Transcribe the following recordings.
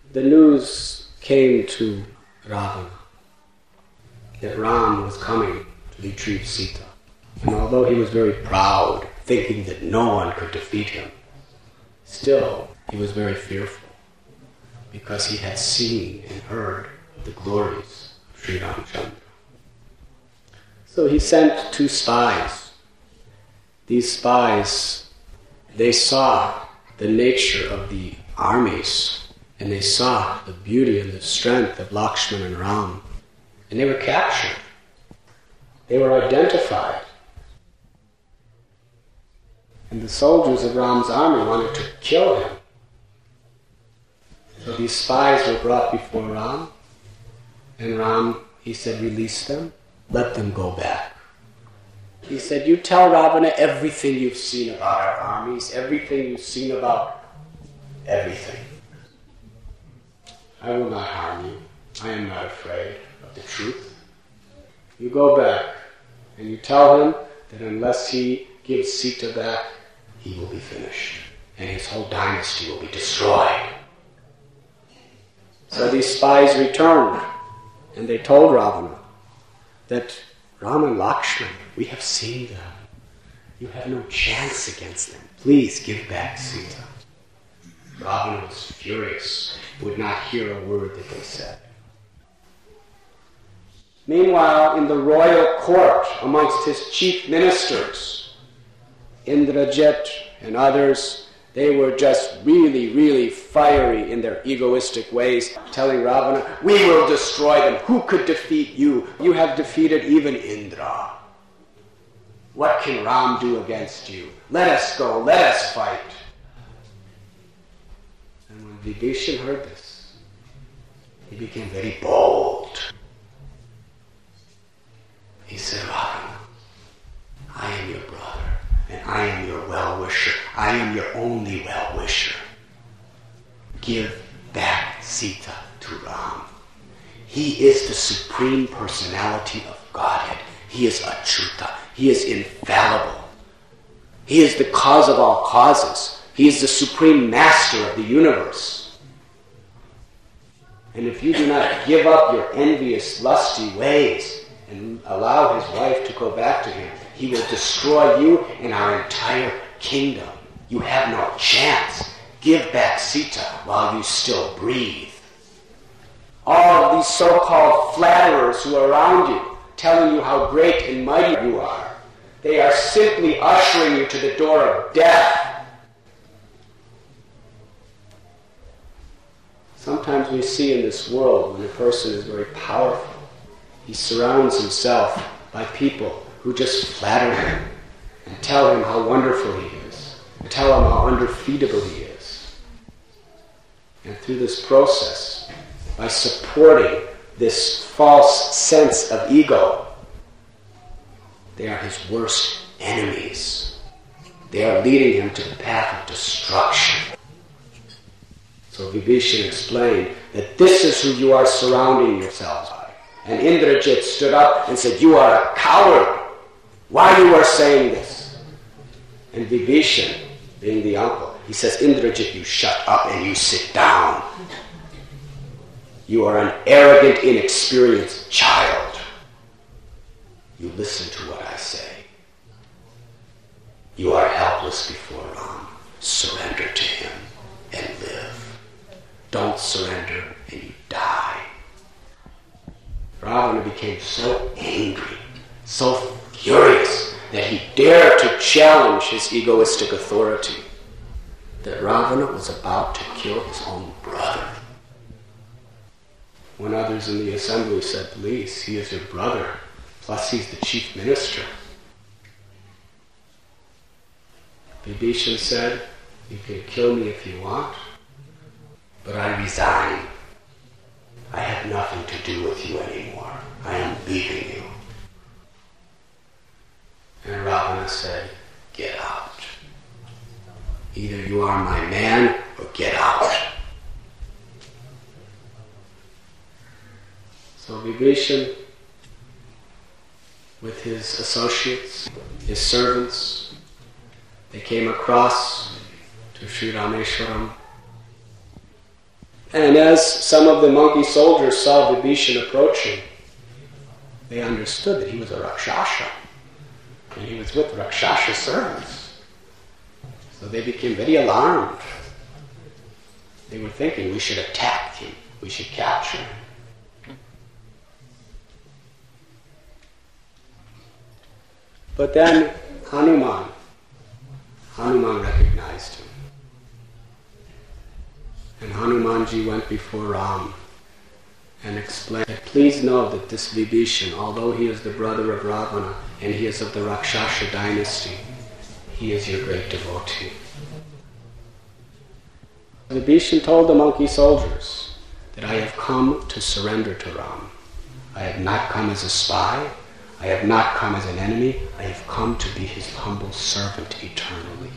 the news came to Ravana that Ram was coming to retrieve Sita. And although he was very proud, thinking that no one could defeat him, still he was very fearful because he had seen and heard the glories of Sri Ramchandra. So he sent 2 spies. These spies, they saw the nature of the armies, and they saw the beauty and the strength of Lakshmana and Ram, and they were captured. They were identified. And the soldiers of Ram's army wanted to kill him. So these spies were brought before Ram, and Ram, he said, release them, let them go back. He said, you tell Ravana everything you've seen about our armies, everything you've seen about everything. I will not harm you. I am not afraid of the truth. You go back and you tell him that unless he gives Sita back, he will be finished and his whole dynasty will be destroyed. So these spies returned and they told Ravana that Ram and Lakshman, we have seen them. You have no chance against them. Please give back Sita. Ravana was furious. He would not hear a word that they said. Meanwhile, in the royal court, amongst his chief ministers, Indrajit and others, they were just really, really fiery in their egoistic ways, telling Ravana, we will destroy them. Who could defeat you? You have defeated even Indra. What can Ram do against you? Let us go, let us fight. And when Vibhishan heard this, he became very bold. He said, Ravana, I am your brother. And I am your well-wisher. I am your only well-wisher. Give back Sita to Ram. He is the supreme personality of Godhead. He is Achyuta. He is infallible. He is the cause of all causes. He is the supreme master of the universe. And if you do not give up your envious, lusty ways and allow his wife to go back to him, he will destroy you and our entire kingdom. You have no chance. Give back Sita while you still breathe. All of these so-called flatterers who are around you, telling you how great and mighty you are, they are simply ushering you to the door of death. Sometimes we see in this world when a person is very powerful, he surrounds himself by people who just flatter him and tell him how wonderful he is, and tell him how undefeatable he is. And through this process, by supporting this false sense of ego, they are his worst enemies. They are leading him to the path of destruction. So Vibhishan explained that this is who you are surrounding yourselves by. And Indrajit stood up and said, you are a coward. Why you are saying this? And Vibhishan, being the uncle, he says, Indrajit, you shut up and you sit down. You are an arrogant, inexperienced child. You listen to what I say. You are helpless before Ram. Surrender to him and live. Don't surrender and you die. Ravana became so angry, so furious, that he dared to challenge his egoistic authority, that Ravana was about to kill his own brother. When others in the assembly said, please, he is your brother, plus he's the chief minister, Vibhishan said, you can kill me if you want, but I resign. I have nothing to do with you anymore. I am leaving you. And Ravana said, get out. Either you are my man or get out. So Vibhishan, with his associates, his servants, they came across to Sri Rameshwaram. And as some of the monkey soldiers saw Vibhishan approaching, they understood that he was a Rakshasa, and he was with Rakshasa servants. So they became very alarmed. They were thinking, we should attack him, we should capture him. But then Hanuman recognized him. And Hanumanji went before Ram and explained that please know that this Vibhishan, although he is the brother of Ravana and he is of the Rakshasa dynasty, he is your great devotee. Vibhishan told the monkey soldiers that I have come to surrender to Ram. I have not come as a spy. I have not come as an enemy. I have come to be his humble servant eternally.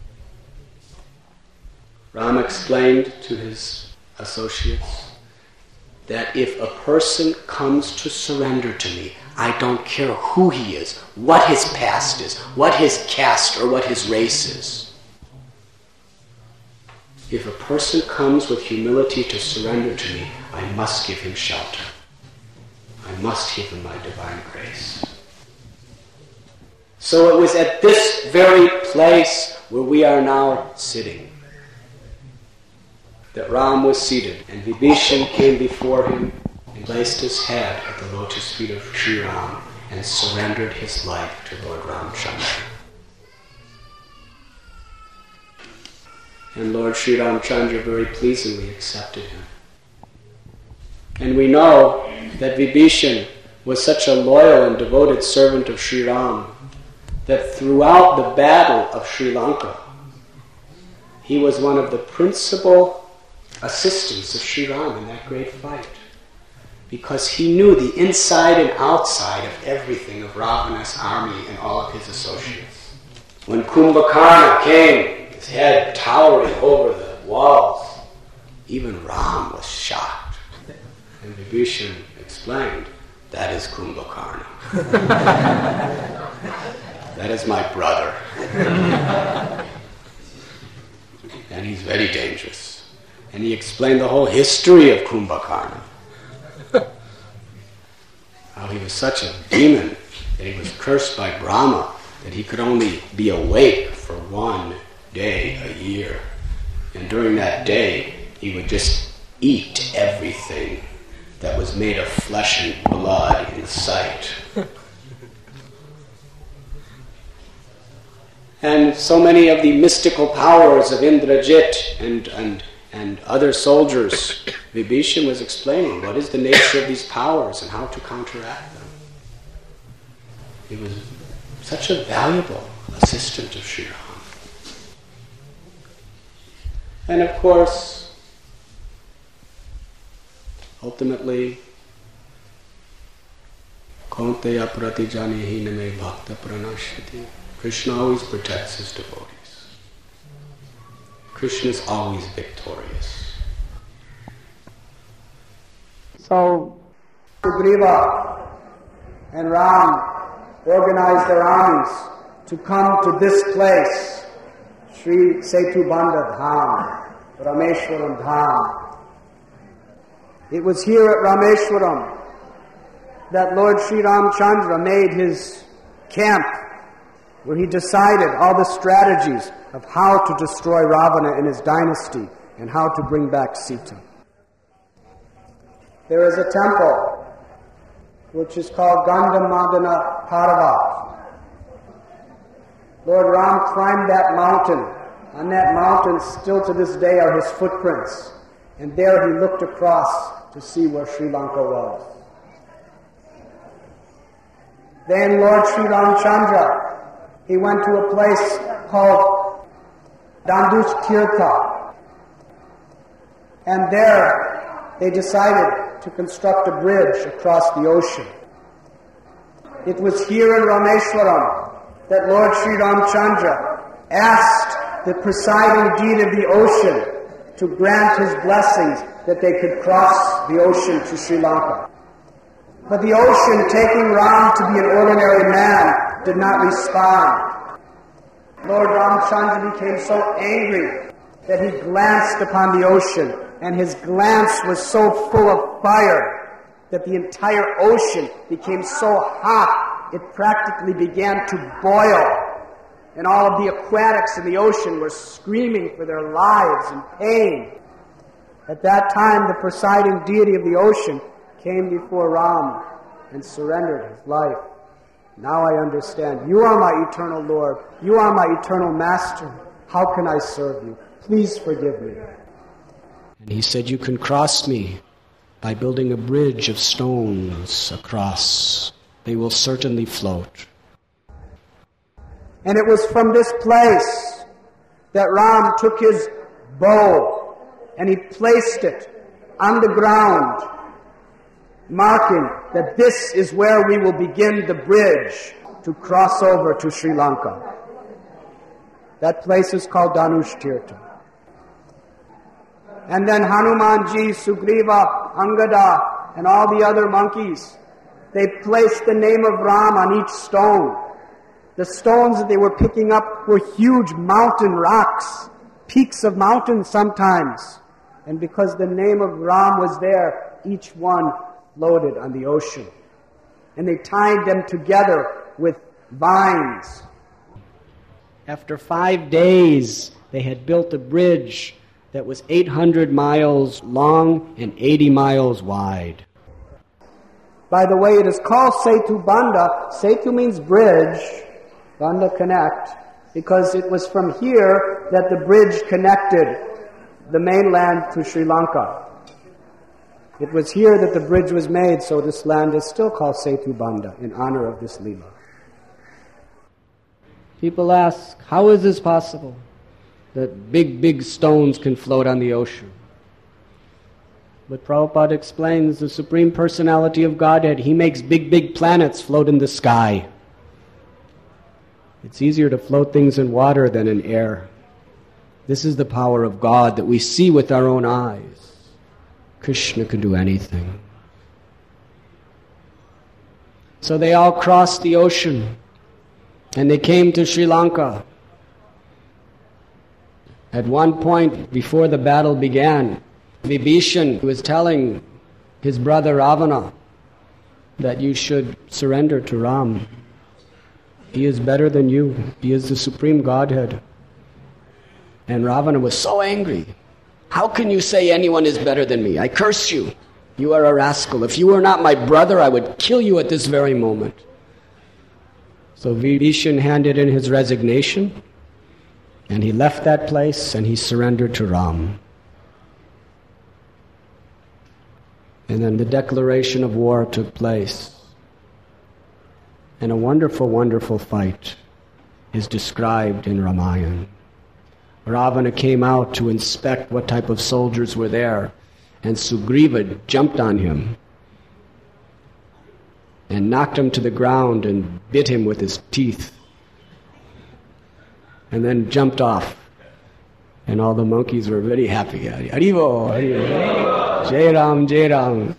Ram explained to his associates that if a person comes to surrender to me, I don't care who he is, what his past is, what his caste or what his race is. If a person comes with humility to surrender to me, I must give him shelter. I must give him my divine grace. So it was at this very place where we are now sitting that Ram was seated, and Vibhishan came before him and placed his head at the lotus feet of Sri Ram and surrendered his life to Lord Ramchandra. And Lord Sri Ramchandra very pleasingly accepted him. And we know that Vibhishan was such a loyal and devoted servant of Sri Ram that throughout the battle of Sri Lanka, he was one of the principal assistants of Sri Ram in that great fight, because he knew the inside and outside of everything of Ravana's army and all of his associates. When Kumbhakarna came, his head towering over the walls, even Ram was shocked. And Vibhishan explained, that is Kumbhakarna. That is my brother. And he's very dangerous. And he explained the whole history of Kumbhakarna. How he was such a demon that he was cursed by Brahma, that he could only be awake for 1 day a year. And during that day, he would just eat everything that was made of flesh and blood in sight. And so many of the mystical powers of Indrajit and other soldiers, Vibhishan was explaining what is the nature of these powers and how to counteract them. He was such a valuable assistant of Sri Ram. And of course, ultimately, Kaunteya pratijanehi name bhakta pranashyati. Krishna always protects his devotees. Krishna is always victorious. So, Sugriva and Ram organized their armies to come to this place, Sri Setubandha Dham, Rameshwaram Dham. It was here at Rameshwaram that Lord Sri Ramchandra made his camp, where he decided all the strategies of how to destroy Ravana and his dynasty and how to bring back Sita. There is a temple which is called Gandhamadana Parvat. Lord Ram climbed that mountain. On that mountain, still to this day, are his footprints. And there he looked across to see where Sri Lanka was. Then Lord Sri Ramchandra, he went to a place called Dandush Tirtha. And there they decided to construct a bridge across the ocean. It was here in Rameshwaram that Lord Sri Ramchandra asked the presiding deity of the ocean to grant his blessings that they could cross the ocean to Sri Lanka. But the ocean, taking Ram to be an ordinary man, did not respond. Lord Ramchandra became so angry that he glanced upon the ocean and his glance was so full of fire that the entire ocean became so hot it practically began to boil, and all of the aquatics in the ocean were screaming for their lives in pain. At that time, the presiding deity of the ocean came before Ram and surrendered his life. Now I understand. You are my eternal Lord. You are my eternal Master. How can I serve you? Please forgive me. And he said, you can cross me by building a bridge of stones across. They will certainly float. And it was from this place that Ram took his bow and he placed it on the ground, marking that this is where we will begin the bridge to cross over to Sri Lanka. That place is called Dhanushtirtha. And then Hanumanji, Sugriva, Angada, and all the other monkeys, they placed the name of Ram on each stone. The stones that they were picking up were huge mountain rocks, peaks of mountains sometimes. And because the name of Ram was there, each one floated on the ocean. And they tied them together with vines. After 5 days, they had built a bridge that was 800 miles long and 80 miles wide. By the way, it is called Setu Banda. Setu means bridge, Banda connect, because it was from here that the bridge connected the mainland to Sri Lanka. It was here that the bridge was made, so this land is still called Setu Banda in honor of this Leela. People ask, how is this possible? That big stones can float on the ocean. But Prabhupada explains the Supreme Personality of Godhead, He makes big planets float in the sky. It's easier to float things in water than in air. This is the power of God that we see with our own eyes. Krishna can do anything. So they all crossed the ocean and they came to Sri Lanka. At one point, before the battle began, Vibhishan was telling his brother Ravana that you should surrender to Ram. He is better than you. He is the Supreme Godhead. And Ravana was so angry. How can you say anyone is better than me? I curse you. You are a rascal. If you were not my brother, I would kill you at this very moment. So Vibhishan handed in his resignation, and he left that place and he surrendered to Ram. And then the declaration of war took place. And a wonderful fight is described in Ramayana. Ravana came out to inspect what type of soldiers were there, and Sugriva jumped on him and knocked him to the ground and bit him with his teeth, and then jumped off. And all the monkeys were very happy. Haribo, Haribo, Jai Ram, Jai Ram.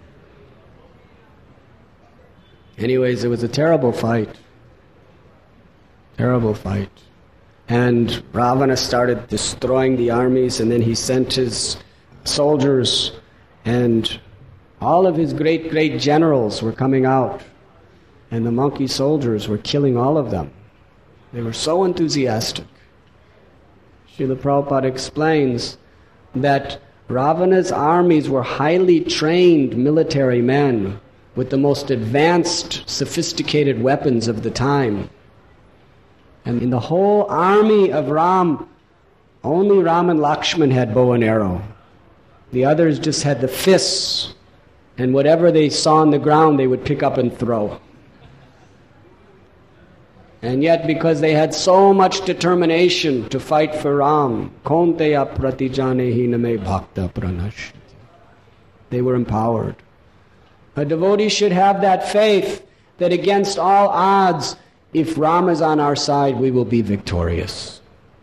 Anyways, it was a terrible fight. Terrible fight. And Ravana started destroying the armies, and then he sent his soldiers, and all of his great generals were coming out, and the monkey soldiers were killing all of them. They were so enthusiastic. Srila Prabhupada explains that Ravana's armies were highly trained military men with the most advanced, sophisticated weapons of the time. And in the whole army of Ram, only Ram and Lakshman had bow and arrow. The others just had the fists, and whatever they saw on the ground they would pick up and throw. And yet, because they had so much determination to fight for Ram, Konteya Pratijanehi Name Bhakta Pranash, they were empowered. A devotee should have that faith that against all odds, if Ram is on our side, we will be victorious.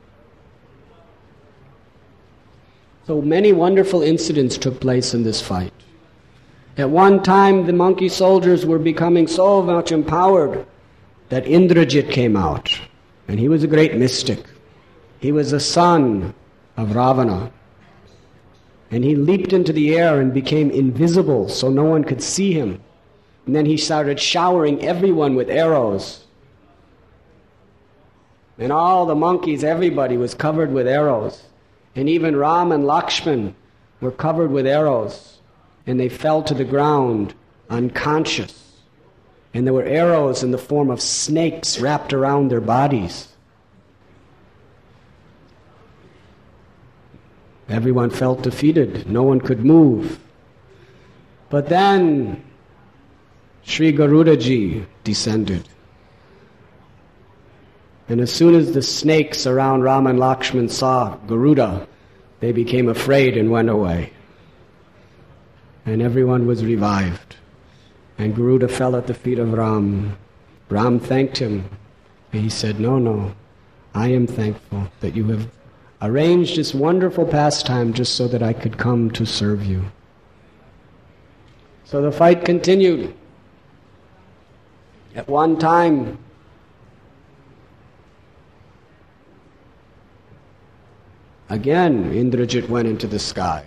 So many wonderful incidents took place in this fight. At one time, the monkey soldiers were becoming so much empowered that Indrajit came out, and he was a great mystic. He was a son of Ravana. And he leaped into the air and became invisible so no one could see him. And then he started showering everyone with arrows. And all the monkeys, everybody was covered with arrows. And even Ram and Lakshman were covered with arrows. And they fell to the ground unconscious. And there were arrows in the form of snakes wrapped around their bodies. Everyone felt defeated. No one could move. But then Sri Garudaji descended. And as soon as the snakes around Ram and Lakshman saw Garuda, they became afraid and went away. And everyone was revived. And Garuda fell at the feet of Ram. Ram thanked him. And he said, no, I am thankful that you have arranged this wonderful pastime just so that I could come to serve you. So the fight continued. At one time, again, Indrajit went into the sky.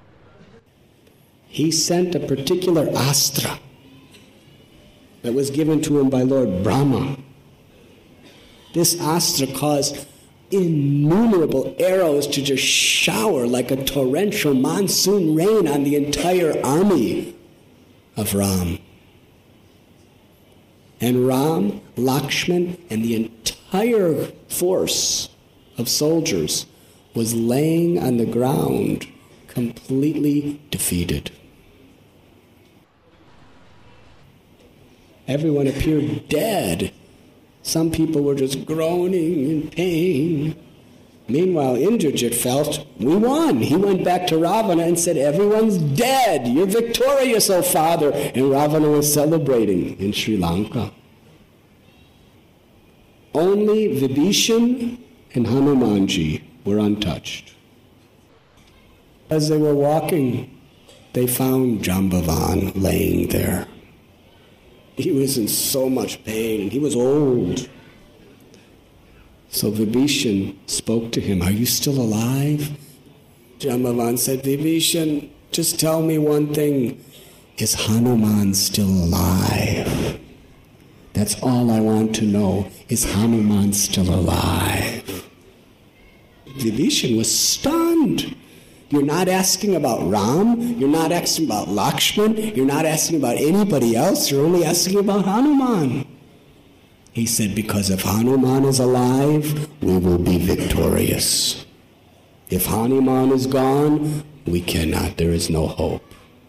He sent a particular astra that was given to him by Lord Brahma. This astra caused innumerable arrows to just shower like a torrential monsoon rain on the entire army of Ram. And Ram, Lakshman, and the entire force of soldiers was laying on the ground, completely defeated. Everyone appeared dead. Some people were just groaning in pain. Meanwhile, Indrajit felt, we won. He went back to Ravana and said, everyone's dead. You're victorious, O Father. And Ravana was celebrating in Sri Lanka. Only Vibhishan and Hanumanji were untouched. As they were walking, they found Jambavan laying there. He was in so much pain. He was old. So Vibhishan spoke to him, are you still alive? Jambavan said, Vibhishan, just tell me one thing. Is Hanuman still alive? That's all I want to know. Is Hanuman still alive? Vibhishan was stunned. You're not asking about Ram. You're not asking about Lakshman. You're not asking about anybody else. You're only asking about Hanuman. He said, because if Hanuman is alive, we will be victorious. If Hanuman is gone, we cannot. There is no hope.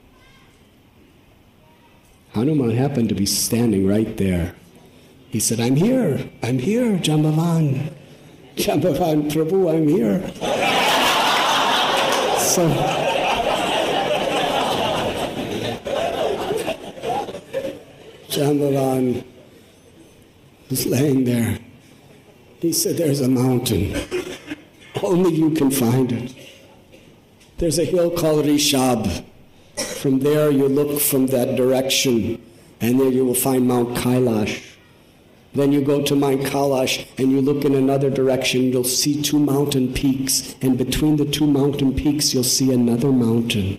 Hanuman happened to be standing right there. He said, I'm here, Jambavan. Jambavan, Prabhu, I'm here. So, Jambavan was laying there. He said, there's a mountain. Only you can find it. There's a hill called Rishab. From there you look from that direction, and there you will find Mount Kailash. Then you go to Mount Kailash, and you look in another direction, you'll see two mountain peaks, and between the two mountain peaks you'll see another mountain.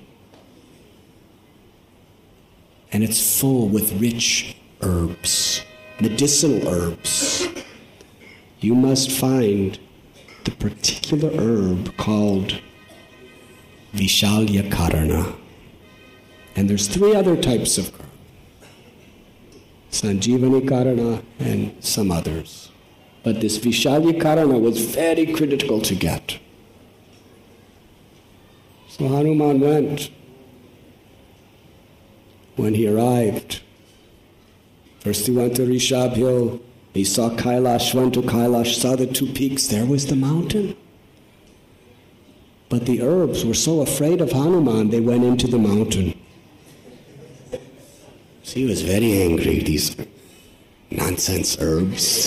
And it's full with rich herbs, medicinal herbs. You must find the particular herb called Vishalya Karana. And there's three other types of karana. Sanjivani Karana and some others. But this Vishalya Karana was very critical to get. So Hanuman went. When he arrived, first he went to Rishab Hill. He saw Kailash, went to Kailash, saw the two peaks. There was the mountain. But the herbs were so afraid of Hanuman, they went into the mountain. So he was very angry, these nonsense herbs.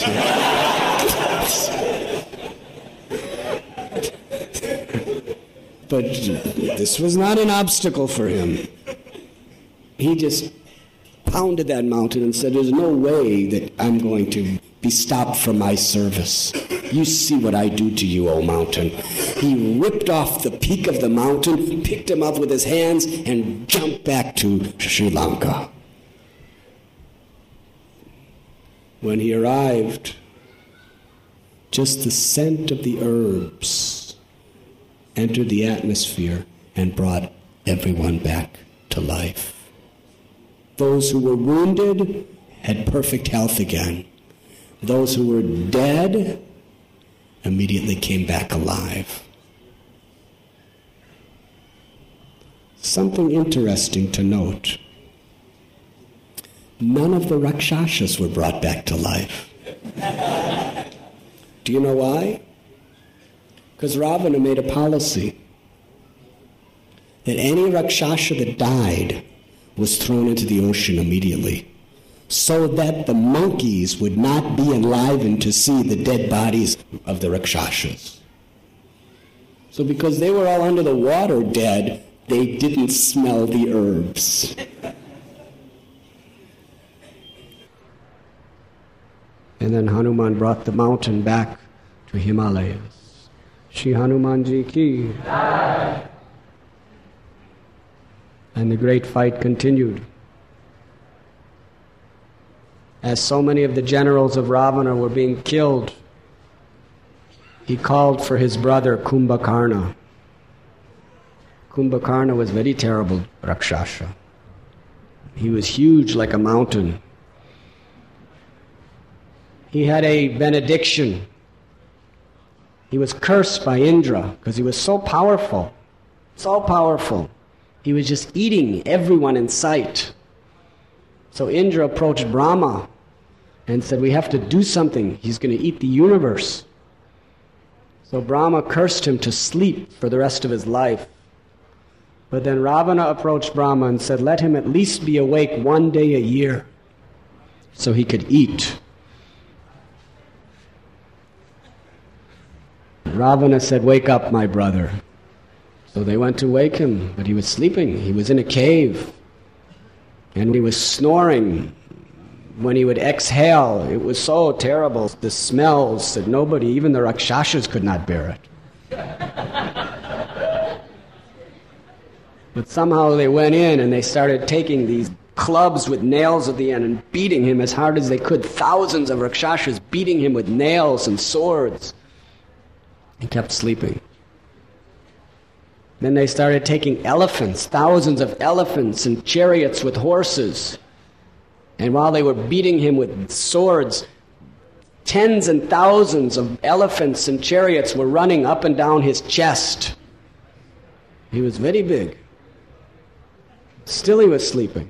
But this was not an obstacle for him. He just pounded that mountain and said, there's no way that I'm going to be stopped from my service. You see what I do to you, O mountain. He ripped off the peak of the mountain, picked him up with his hands, and jumped back to Sri Lanka. When he arrived, just the scent of the herbs entered the atmosphere and brought everyone back to life. Those who were wounded had perfect health again. Those who were dead immediately came back alive. Something interesting to note. None of the Rakshasas were brought back to life. Do you know why? Because Ravana made a policy that any Rakshasa that died was thrown into the ocean immediately, so that the monkeys would not be enlivened to see the dead bodies of the Rakshasas. So because they were all under the water dead, they didn't smell the herbs. And then Hanuman brought the mountain back to Himalayas. Shri Hanumanji ki. And the great fight continued. As so many of the generals of Ravana were being killed, he called for his brother Kumbhakarna. Kumbhakarna was very terrible Rakshasa. He was huge like a mountain. He had a benediction. He was cursed by Indra because he was so powerful. So powerful. He was just eating everyone in sight. So Indra approached Brahma and said, we have to do something. He's going to eat the universe. So Brahma cursed him to sleep for the rest of his life. But then Ravana approached Brahma and said, let him at least be awake one day a year so he could eat. Ravana said, wake up, my brother. So they went to wake him, but he was sleeping. He was in a cave. And he was snoring. When he would exhale, it was so terrible. The smells that nobody, even the Rakshasas, could not bear it. But somehow they went in and they started taking these clubs with nails at the end and beating him as hard as they could. Thousands of Rakshasas beating him with nails and swords. He kept sleeping. Then they started taking elephants, thousands of elephants and chariots with horses. And while they were beating him with swords, tens and thousands of elephants and chariots were running up and down his chest. He was very big. Still he was sleeping.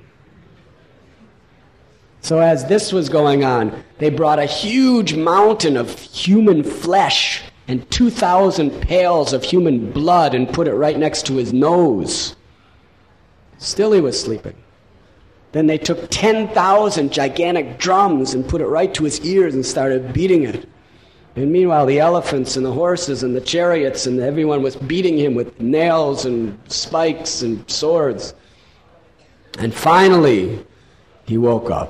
So as this was going on, they brought a huge mountain of human flesh and 2,000 pails of human blood and put it right next to his nose. Still he was sleeping. Then they took 10,000 gigantic drums and put it right to his ears and started beating it. And meanwhile, the elephants and the horses and the chariots and everyone was beating him with nails and spikes and swords. And finally, he woke up.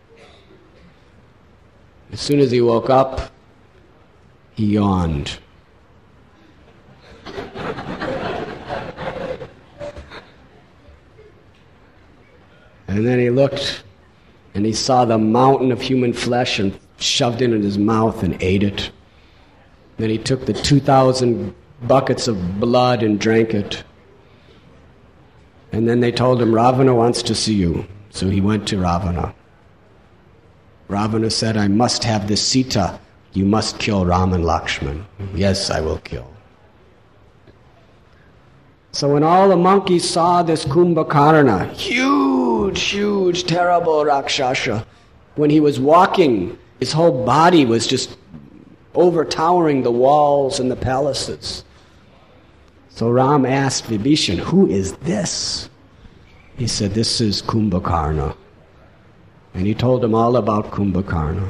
As soon as he woke up, he yawned. And then he looked and he saw the mountain of human flesh and shoved it in his mouth and ate it. Then he took the 2,000 buckets of blood and drank it. And then they told him, Ravana wants to see you. So he went to Ravana. Ravana said, I must have this Sita. You must kill Ram and Lakshman. Yes, I will kill. So when all the monkeys saw this Kumbhakarna, huge, terrible Rakshasa, when he was walking, his whole body was just overtowering the walls and the palaces. So Ram asked Vibhishan, who is this? He said, this is Kumbhakarna. And he told him all about Kumbhakarna.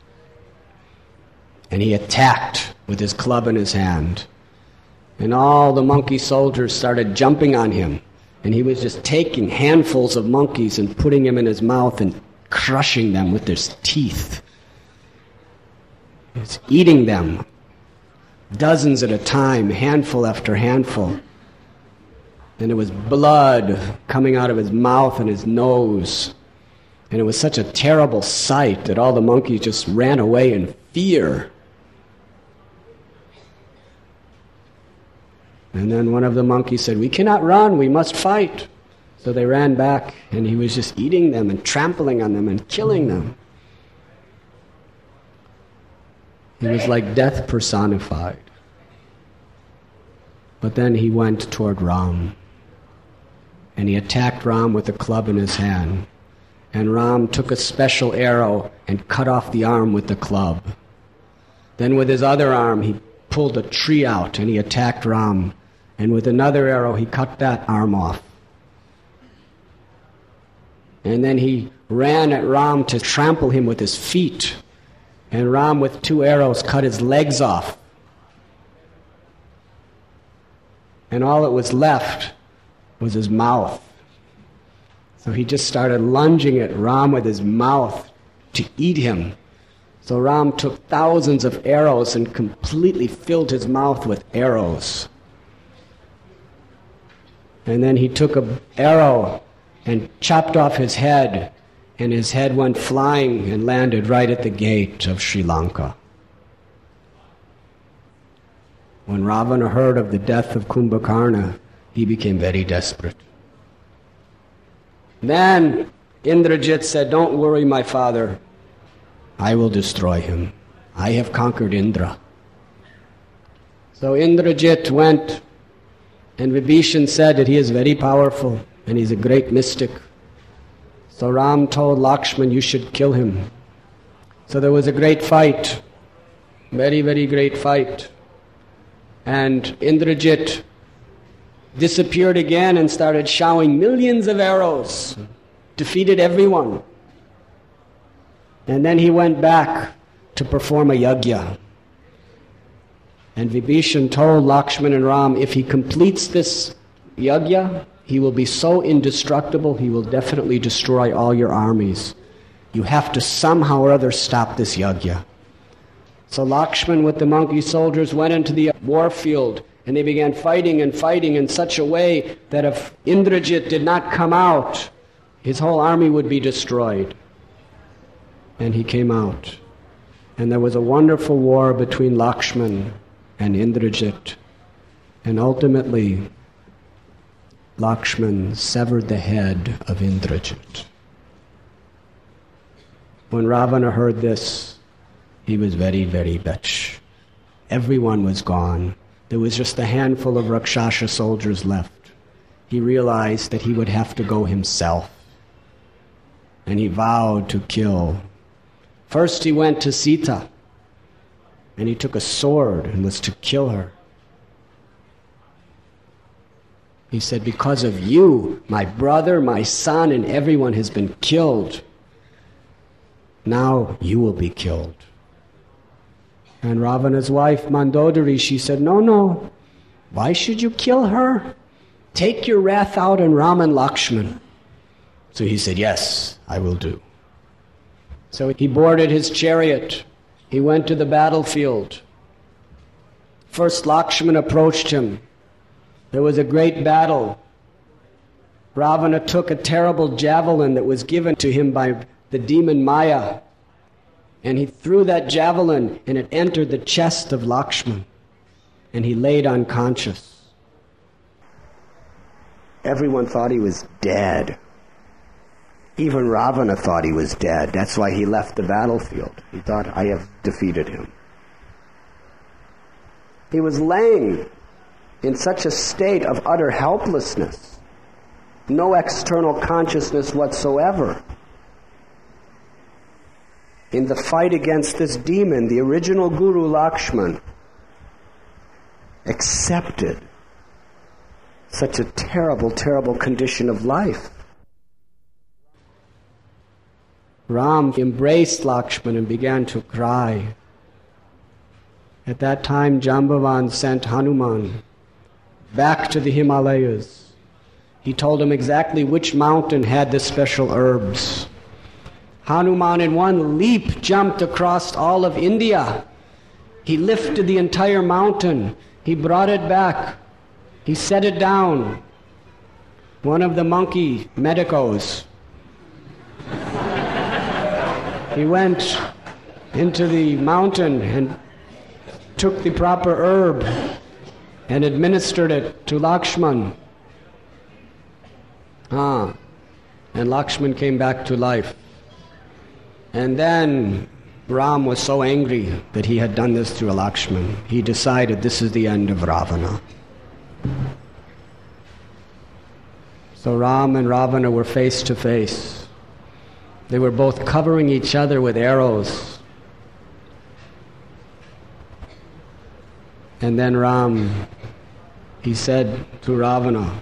And he attacked with his club in his hand. And all the monkey soldiers started jumping on him. And he was just taking handfuls of monkeys and putting them in his mouth and crushing them with his teeth. He was eating them dozens at a time, handful after handful. And it was blood coming out of his mouth and his nose. And it was such a terrible sight that all the monkeys just ran away in fear. And then one of the monkeys said, "We cannot run, we must fight." So they ran back, and he was just eating them and trampling on them and killing them. He was like death personified. But then he went toward Ram, and he attacked Ram with a club in his hand. And Ram took a special arrow and cut off the arm with the club. Then with his other arm, he pulled a tree out and he attacked Ram. And with another arrow, he cut that arm off. And then he ran at Ram to trample him with his feet. And Ram, with 2 arrows, cut his legs off. And all that was left was his mouth. So he just started lunging at Ram with his mouth to eat him. So Ram took thousands of arrows and completely filled his mouth with arrows. And then he took an arrow and chopped off his head, and his head went flying and landed right at the gate of Sri Lanka. When Ravana heard of the death of Kumbhakarna, he became very desperate. Then Indrajit said, "Don't worry, my father. I will destroy him. I have conquered Indra." So Indrajit went, and Vibhishan said that he is very powerful and he's a great mystic. So Ram told Lakshman, "You should kill him." So there was a great fight, very, very great fight. And Indrajit disappeared again and started showering millions of arrows, defeated everyone. And then he went back to perform a yajna. And Vibhishan told Lakshman and Ram, if he completes this yajna, he will be so indestructible, he will definitely destroy all your armies. You have to somehow or other stop this yajna. So Lakshman with the monkey soldiers went into the war field, and they began fighting in such a way that if Indrajit did not come out, his whole army would be destroyed. And he came out. And there was a wonderful war between Lakshman and Indrajit. And ultimately, Lakshman severed the head of Indrajit. When Ravana heard this, he was very, very vexed. Everyone was gone. There was just a handful of Rakshasa soldiers left. He realized that he would have to go himself. And he vowed to kill. First he went to Sita, and he took a sword and was to kill her. He said, because of you, my brother, my son, and everyone has been killed. Now you will be killed. And Ravana's wife, Mandodari, she said, no, why should you kill her? Take your wrath out on Ram and Lakshman. So he said, yes, I will do. So he boarded his chariot. He went to the battlefield. First Lakshman approached him. There was a great battle. Ravana took a terrible javelin that was given to him by the demon Maya, and he threw that javelin, and it entered the chest of Lakshman, and he laid unconscious. Everyone thought he was dead. Even Ravana thought he was dead. That's why he left the battlefield. He thought, I have defeated him. He was laying in such a state of utter helplessness, no external consciousness whatsoever. In the fight against this demon, the original Guru Lakshman accepted such a terrible, terrible condition of life. Ram embraced Lakshman and began to cry. At that time, Jambavan sent Hanuman back to the Himalayas. He told him exactly which mountain had the special herbs. Hanuman in one leap jumped across all of India. He lifted the entire mountain. He brought it back. He set it down. One of the monkey medicos, he went into the mountain and took the proper herb and administered it to Lakshman. And Lakshman came back to life. And then Ram was so angry that he had done this to Lakshman. He decided this is the end of Ravana. So Ram and Ravana were face to face. They were both covering each other with arrows. And then Ram, he said to Ravana,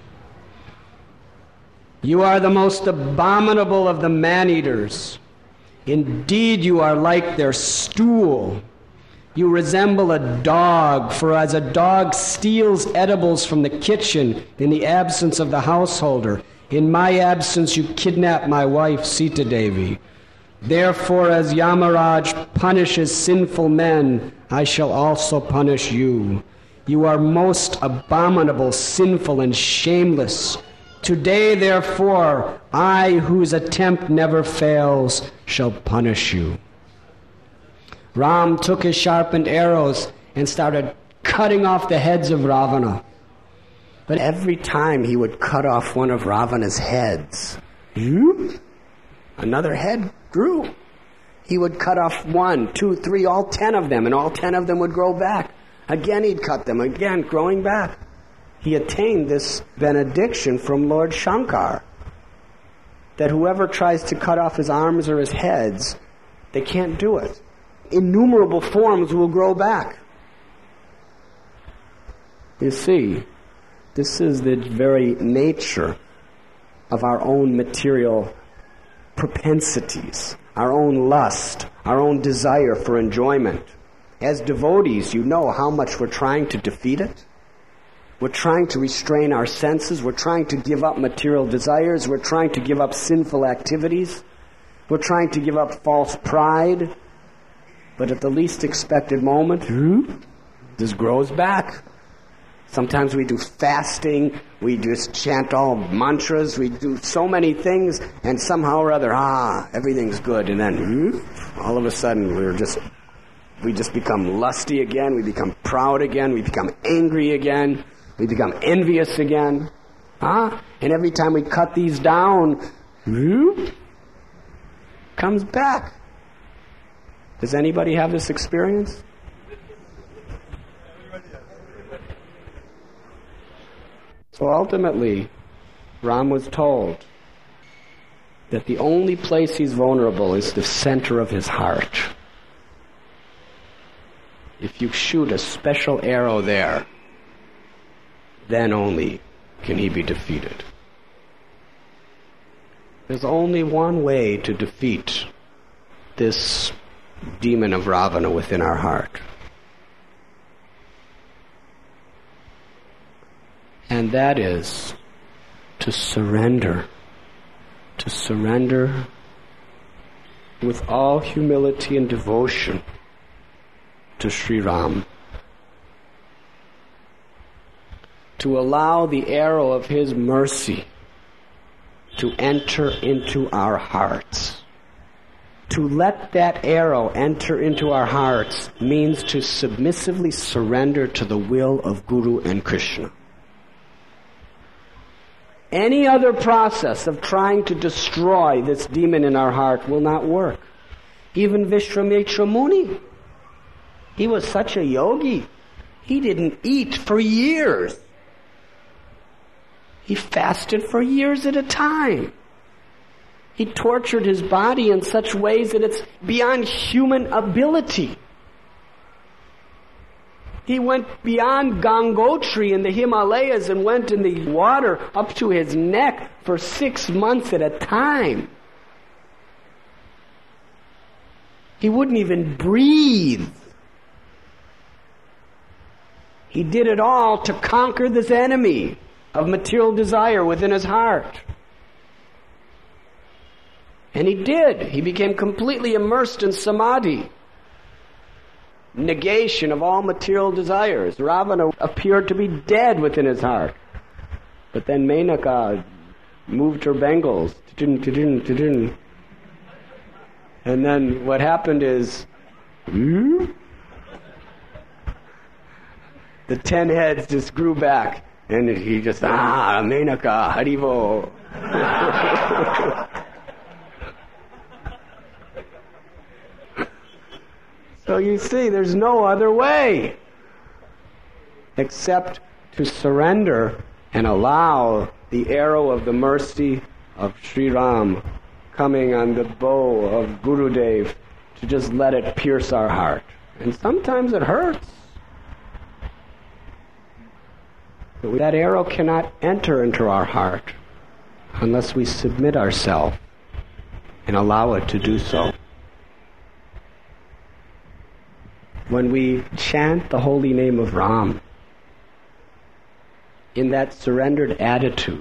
"You are the most abominable of the man-eaters. Indeed, you are like their stool. You resemble a dog, for as a dog steals edibles from the kitchen in the absence of the householder, in my absence you kidnap my wife Sita Devi. Therefore, as Yamaraj punishes sinful men, I shall also punish you. You are most abominable, sinful, and shameless. Today, therefore, I, whose attempt never fails, shall punish you." Ram took his sharpened arrows and started cutting off the heads of Ravana. But every time he would cut off one of Ravana's heads, another head grew. He would cut off 1, 2, 3, all 10 of them, and all 10 of them would grow back. Again he'd cut them, again growing back. He attained this benediction from Lord Shankar, that whoever tries to cut off his arms or his heads, they can't do it. Innumerable forms will grow back. You see, this is the very nature of our own material propensities, our own lust, our own desire for enjoyment. As devotees, you know how much we're trying to defeat it. We're trying to restrain our senses. We're trying to give up material desires. We're trying to give up sinful activities. We're trying to give up false pride. But at the least expected moment, this grows back. Sometimes we do fasting, we just chant all mantras, we do so many things, and somehow or other, everything's good. And then, all of a sudden, we just become lusty again, we become proud again, we become angry again, we become envious again. And every time we cut these down, comes back. Does anybody have this experience? So ultimately, Ram was told that the only place he's vulnerable is the center of his heart. If you shoot a special arrow there, then only can he be defeated. There's only one way to defeat this demon of Ravana within our heart. And that is to surrender with all humility and devotion to Sri Ram. To allow the arrow of his mercy to enter into our hearts. To let that arrow enter into our hearts means to submissively surrender to the will of Guru and Krishna. Any other process of trying to destroy this demon in our heart will not work. Even Vishwamitra Muni, he was such a yogi. He didn't eat for years. He fasted for years at a time. He tortured his body in such ways that it's beyond human ability. He went beyond Gangotri in the Himalayas and went in the water up to his neck for 6 months at a time. He wouldn't even breathe. He did it all to conquer this enemy of material desire within his heart. And he did. He became completely immersed in samadhi. negation of all material desires. Ravana appeared to be dead within his heart. But then Menaka moved her bangles. And then what happened is, the 10 heads just grew back. And he just, Menaka, Haribo. So you see, there's no other way except to surrender and allow the arrow of the mercy of Sri Ram coming on the bow of Gurudev to just let it pierce our heart. And sometimes it hurts. But that arrow cannot enter into our heart unless we submit ourselves and allow it to do so. When we chant the holy name of Ram in that surrendered attitude,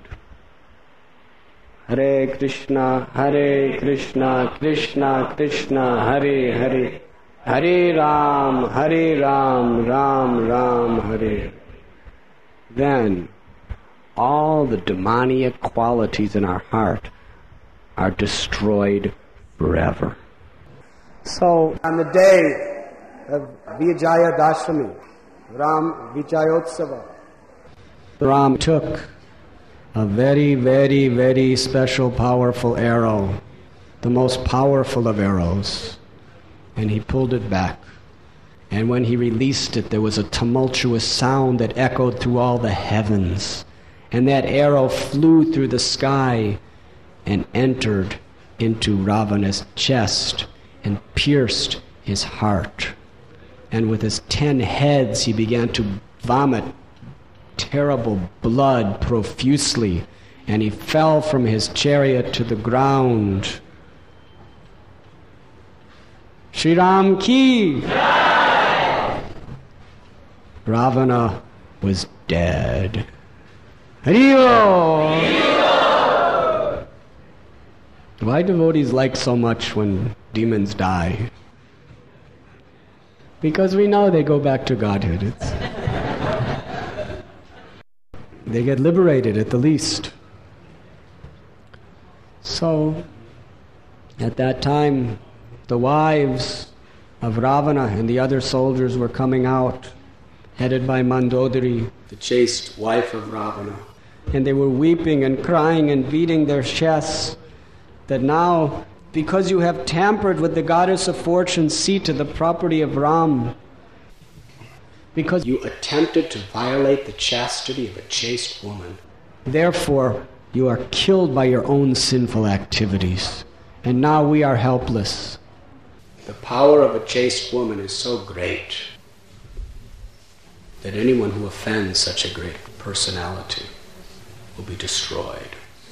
Hare Krishna, Krishna Krishna, Hare Hare, Hare Ram, Ram Ram, Hare. Then all the demoniac qualities in our heart are destroyed forever. So on the day of Vijaya Dashami, Ram Vijayotsava, Ram took a very, very, very special, powerful arrow, the most powerful of arrows, and he pulled it back. And when he released it, there was a tumultuous sound that echoed through all the heavens. And that arrow flew through the sky and entered into Ravana's chest and pierced his heart. And with his 10 heads, he began to vomit terrible blood profusely. And he fell from his chariot to the ground. Shri Ram ki! Ravana was dead. Haribo! Why devotees like so much when demons die? Because we know they go back to Godhead. They get liberated at the least. So, at that time, the wives of Ravana and the other soldiers were coming out, headed by Mandodari, the chaste wife of Ravana. And they were weeping and crying and beating their chests that now, because you have tampered with the goddess of fortune, Sita, the property of Ram, because you attempted to violate the chastity of a chaste woman, therefore you are killed by your own sinful activities. And now we are helpless. The power of a chaste woman is so great that anyone who offends such a great personality will be destroyed.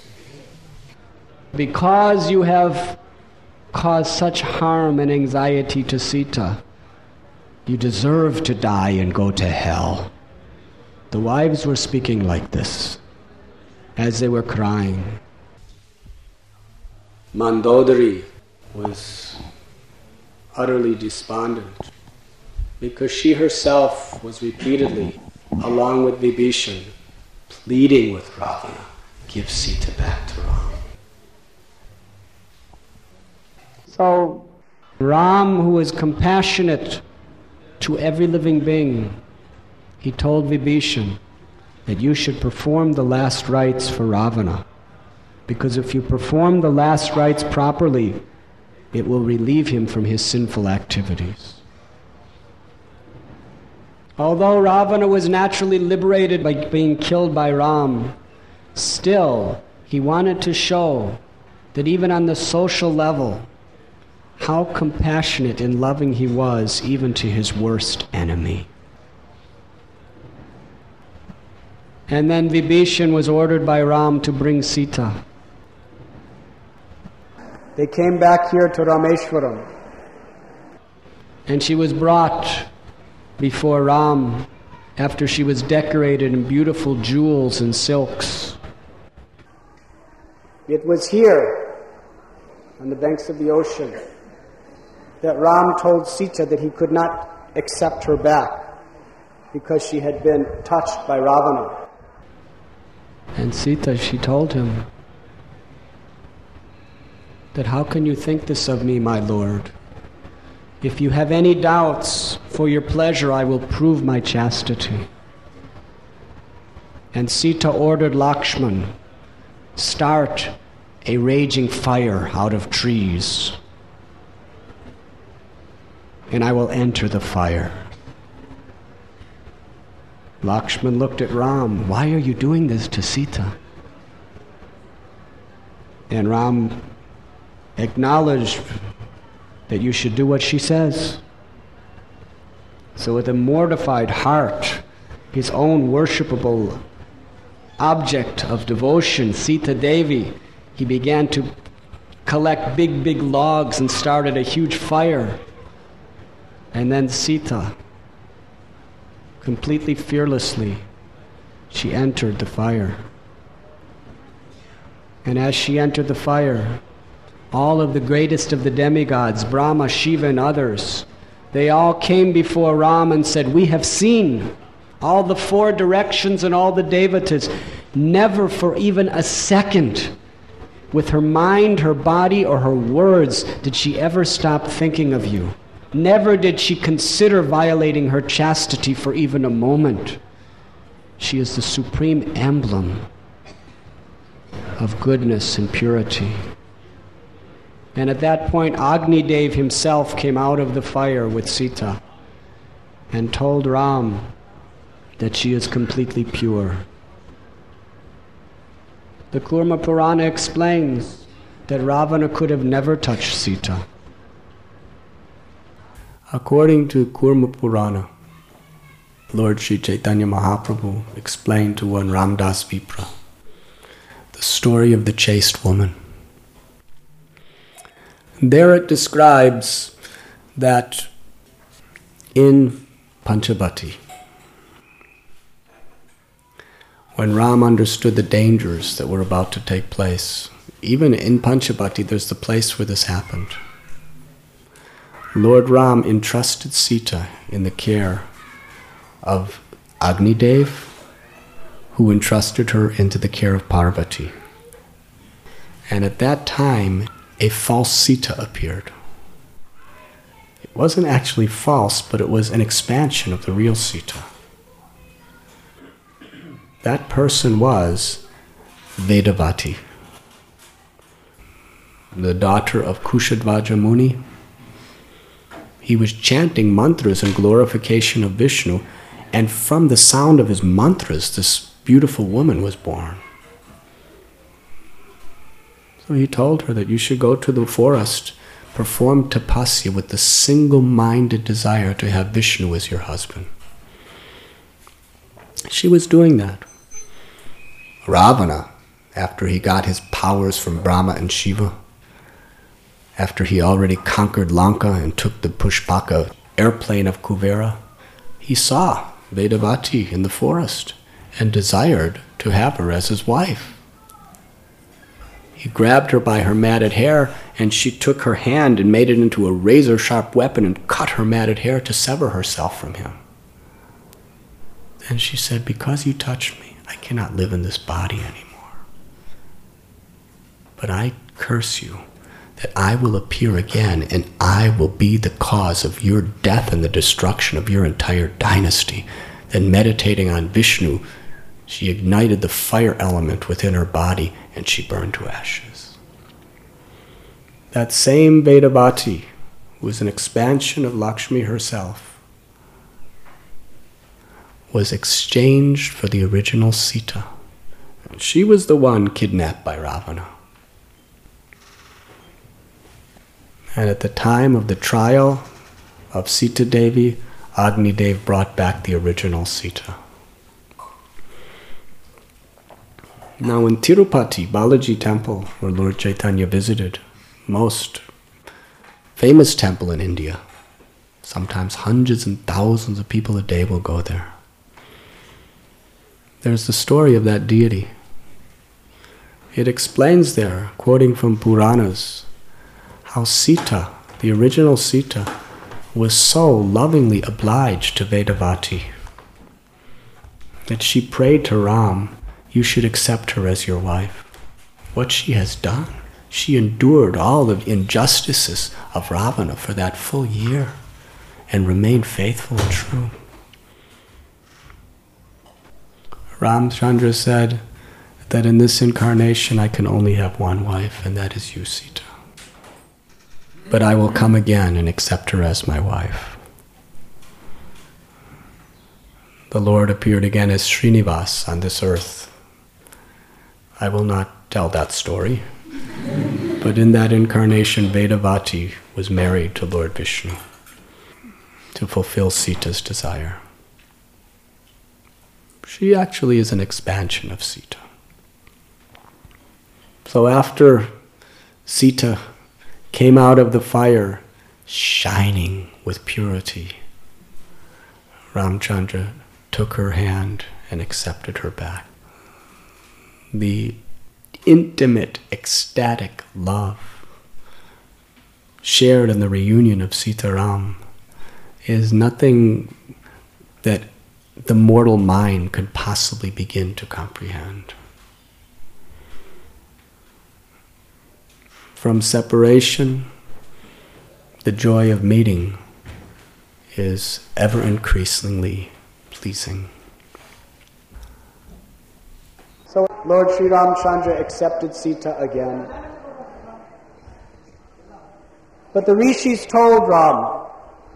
Because you have caused such harm and anxiety to Sita, you deserve to die and go to hell. The wives were speaking like this as they were crying. Mandodari was utterly despondent because she herself was repeatedly, along with Vibhishan, pleading with Ravana, give Sita back to Ram. So Ram, who is compassionate to every living being, he told Vibhishan that you should perform the last rites for Ravana, because if you perform the last rites properly, it will relieve him from his sinful activities. Although Ravana was naturally liberated by being killed by Ram, still he wanted to show that even on the social level, how compassionate and loving he was even to his worst enemy. And then Vibhishan was ordered by Ram to bring Sita. They came back here to Rameshwaram, and she was brought before Ram after she was decorated in beautiful jewels and silks. It was here, on the banks of the ocean, that Ram told Sita that he could not accept her back because she had been touched by Ravana. And Sita, she told him that, how can you think this of me, my lord? If you have any doubts, for your pleasure I will prove my chastity. And Sita ordered Lakshman, start a raging fire out of trees, and I will enter the fire. Lakshman looked at Ram. Why are you doing this to Sita? And Ram acknowledged that you should do what she says. So with a mortified heart, his own worshipable object of devotion, Sita Devi, he began to collect big logs and started a huge fire. And then Sita, completely fearlessly, she entered the fire. And as she entered the fire, all of the greatest of the demigods, Brahma, Shiva, and others, they all came before Ram and said, we have seen all the four directions and all the devatas. Never for even a second, with her mind, her body, or her words, did she ever stop thinking of you. Never did she consider violating her chastity for even a moment. She is the supreme emblem of goodness and purity. And at that point, Agni Dev himself came out of the fire with Sita and told Ram that she is completely pure. The Kurma Purana explains that Ravana could have never touched Sita. According to Kurma Purana, Lord Sri Chaitanya Mahaprabhu explained to one Ramdas Vipra the story of the chaste woman. There it describes that in Panchavati, when Ram understood the dangers that were about to take place, even in Panchavati there's the place where this happened. Lord Ram entrusted Sita in the care of Agni Dev, who entrusted her into the care of Parvati. And at that time, a false Sita appeared. It wasn't actually false, but it was an expansion of the real Sita. That person was Vedavati, the daughter of Kushadvaja Muni. He was chanting mantras in glorification of Vishnu, and from the sound of his mantras, this beautiful woman was born. So he told her that you should go to the forest, perform tapasya with the single-minded desire to have Vishnu as your husband. She was doing that. Ravana, after he got his powers from Brahma and Shiva, after he already conquered Lanka and took the Pushpaka airplane of Kuvera, he saw Vedavati in the forest and desired to have her as his wife. He grabbed her by her matted hair, and she took her hand and made it into a razor-sharp weapon and cut her matted hair to sever herself from him. Then she said, because you touched me, I cannot live in this body anymore. But I curse you that I will appear again, and I will be the cause of your death and the destruction of your entire dynasty. Then, meditating on Vishnu, she ignited the fire element within her body, and she burned to ashes. That same Vedavati, who was an expansion of Lakshmi herself, was exchanged for the original Sita. And she was the one kidnapped by Ravana. And at the time of the trial of Sita Devi, Agni Dev brought back the original Sita. Now in Tirupati, Balaji temple, where Lord Chaitanya visited, most famous temple in India, sometimes hundreds and thousands of people a day will go there. There's the story of that deity. It explains there, quoting from Puranas, how Sita, the original Sita, was so lovingly obliged to Vedavati that she prayed to Ram, "You should accept her as your wife." What she has done, she endured all the injustices of Ravana for that full year and remained faithful and true. Ramchandra said that in this incarnation I can only have one wife, and that is you, Sita. But I will come again and accept her as my wife. The Lord appeared again as Srinivas on this earth. I will not tell that story, but in that incarnation Vedavati was married to Lord Vishnu to fulfill Sita's desire. She actually is an expansion of Sita. So after Sita came out of the fire shining with purity, Ramchandra took her hand and accepted her back. The intimate, ecstatic love shared in the reunion of Sita Ram is nothing that the mortal mind could possibly begin to comprehend. From separation, the joy of meeting is ever increasingly pleasing. So Lord Sri Ramchandra accepted Sita again. But the rishis told Ram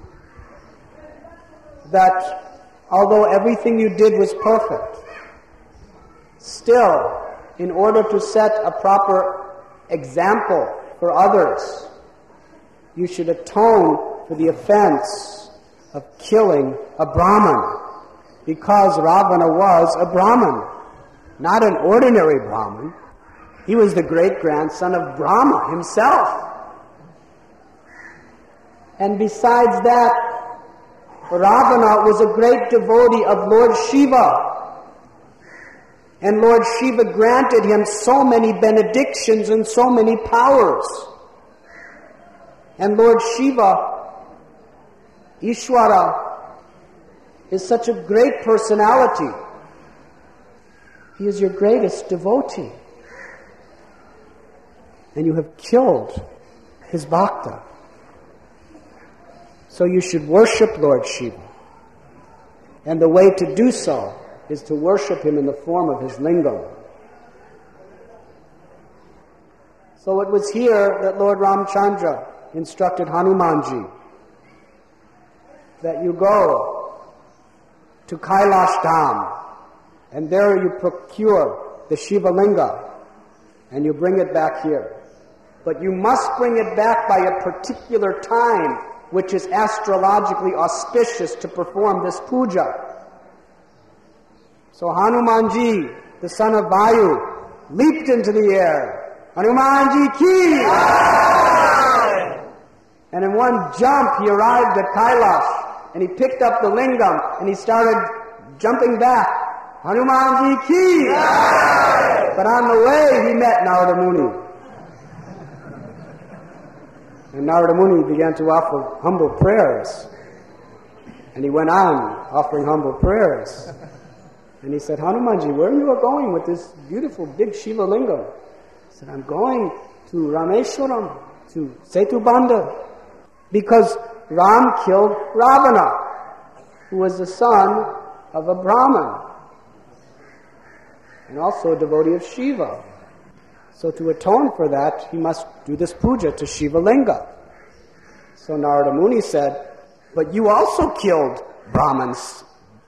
that although everything you did was perfect, still, in order to set a proper example for others, you should atone for the offense of killing a Brahman, because Ravana was a Brahman, not an ordinary Brahman. He was the great-grandson of Brahma himself. And besides that, Ravana was a great devotee of Lord Shiva. And Lord Shiva granted him so many benedictions and so many powers. And Lord Shiva, Ishwara, is such a great personality. He is your greatest devotee. And you have killed his bhakta. So you should worship Lord Shiva. And the way to do so is to worship him in the form of his lingam. So it was here that Lord Ramchandra instructed Hanumanji that you go to Kailash Dham, and there you procure the Shiva Linga, and you bring it back here. But you must bring it back by a particular time which is astrologically auspicious to perform this puja. So Hanumanji, the son of Vayu, leaped into the air. Hanumanji ki! And in one jump he arrived at Kailash, and he picked up the lingam, and he started jumping back. Hanumanji ki! But on the way he met Narada Muni. And Narada Muni began to offer humble prayers. And he went on offering humble prayers. And he said, Hanumanji, where you are going with this beautiful big Shiva Lingam? He said, I'm going to Rameshwaram, to Setubandha, because Ram killed Ravana, who was the son of a Brahman, and also a devotee of Shiva. So to atone for that, he must do this puja to Shiva Linga. So Narada Muni said, but you also killed Brahmins.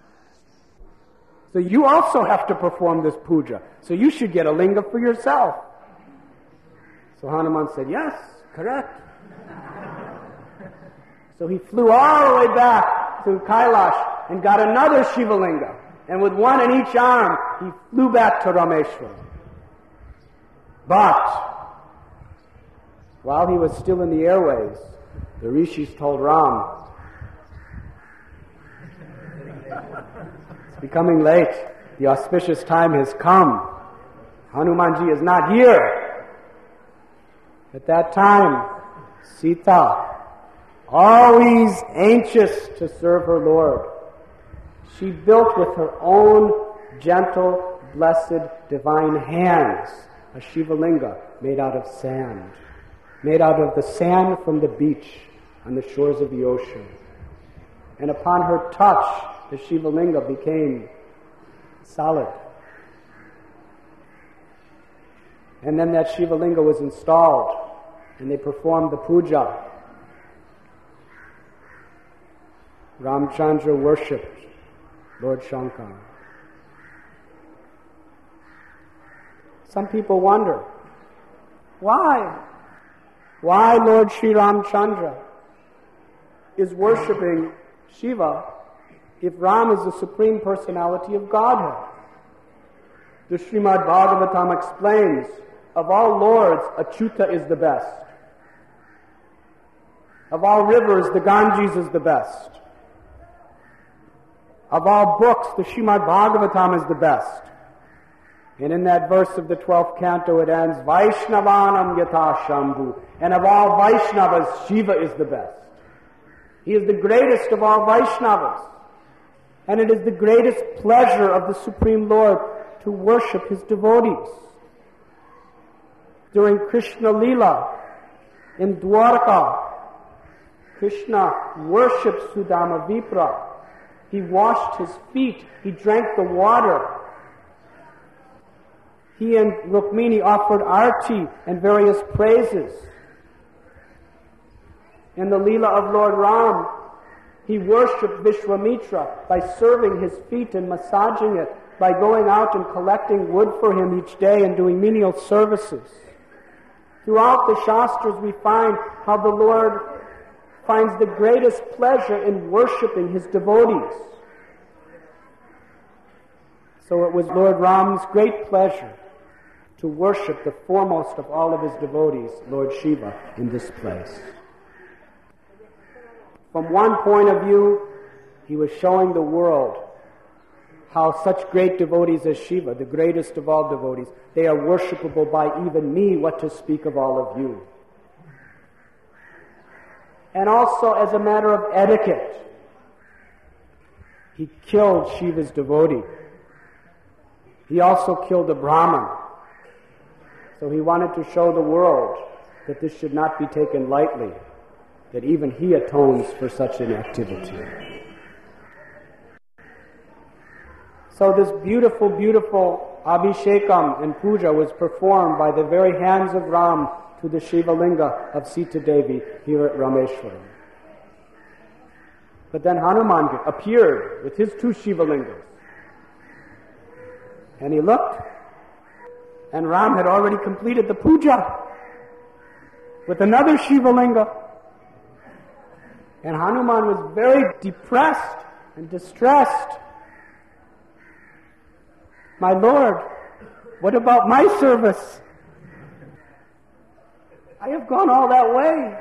So you also have to perform this puja. So you should get a linga for yourself. So Hanuman said, yes, correct. So he flew all the way back to Kailash and got another Shiva Linga. And with one in each arm, he flew back to Rameshwar. But while he was still in the airways, the rishis told Ram, it's becoming late. The auspicious time has come. Hanumanji is not here. At that time, Sita always anxious to serve her Lord. She built with her own gentle, blessed, divine hands a Shiva Linga made out of sand, made out of the sand from the beach on the shores of the ocean. And upon her touch, the Shiva Linga became solid. And then that Shiva Linga was installed, and they performed the puja. Ramchandra worshipped Lord Shankar. Some people wonder, why? Why Lord Sri Ramchandra is worshipping Shiva if Ram is the Supreme Personality of Godhead? The Srimad Bhagavatam explains, of all lords, Achyuta is the best. Of all rivers, the Ganges is the best. Of all books, the Srimad Bhagavatam is the best. And in that verse of the 12th canto, it ends, Vaishnavanam yata Shambhu. And of all Vaishnavas, Shiva is the best. He is the greatest of all Vaishnavas. And it is the greatest pleasure of the Supreme Lord to worship His devotees. During Krishna Leela, in Dwarka, Krishna worshipped Sudama Vipra. He washed his feet. He drank the water. He and Rukmini offered arti and various praises. In the Leela of Lord Ram, he worshipped Vishwamitra by serving his feet and massaging it, by going out and collecting wood for him each day and doing menial services. Throughout the Shastras we find how the Lord finds the greatest pleasure in worshipping His devotees. So it was Lord Ram's great pleasure to worship the foremost of all of His devotees, Lord Shiva, in this place. From one point of view, He was showing the world how such great devotees as Shiva, the greatest of all devotees, they are worshipable by even me, what to speak of all of you. And also as a matter of etiquette, He killed Shiva's devotee. He also killed a Brahmin. So He wanted to show the world that this should not be taken lightly, that even He atones for such an activity. So this beautiful, beautiful Abhishekam and puja was performed by the very hands of Ram to the Shiva Linga of Sita Devi here at Rameshwaram. But then Hanuman appeared with his two Shiva Lingas. And he looked, and Ram had already completed the puja with another Shiva Linga. And Hanuman was very depressed and distressed. My Lord, what about my service? I have gone all that way.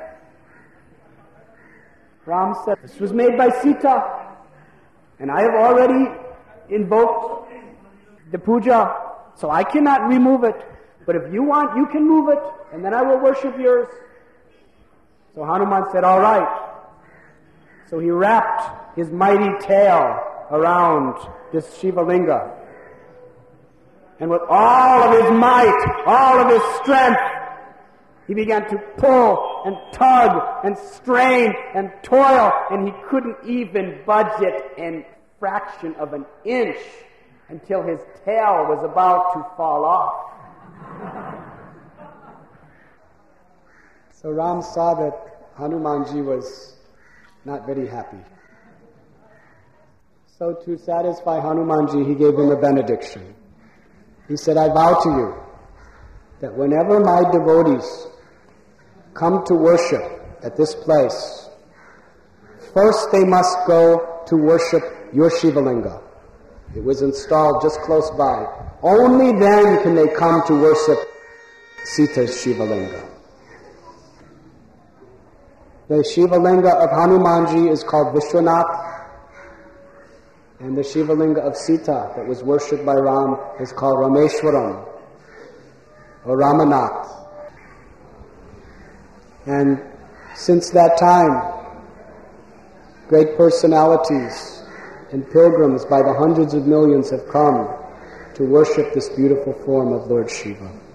Ram said, this was made by Sita, and I have already invoked the puja, so I cannot remove it. But if you want, you can move it, and then I will worship yours. So Hanuman said, all right. So he wrapped his mighty tail around this Shiva Linga. And with all of his might, all of his strength, he began to pull and tug and strain and toil, and he couldn't even budge it in fraction of an inch until his tail was about to fall off. So Ram saw that Hanumanji was not very happy. So to satisfy Hanumanji, he gave him a benediction. He said, I vow to you that whenever my devotees come to worship at this place, first they must go to worship your Shiva Linga. It was installed just close by. Only then can they come to worship Sita's Shiva Linga. The Shiva Linga of Hanumanji is called Vishwanath, and the Shiva Linga of Sita that was worshipped by Ram is called Rameshwaram, or Ramanath. And since that time, Great personalities and pilgrims by the hundreds of millions have come to worship this beautiful form of Lord Shiva.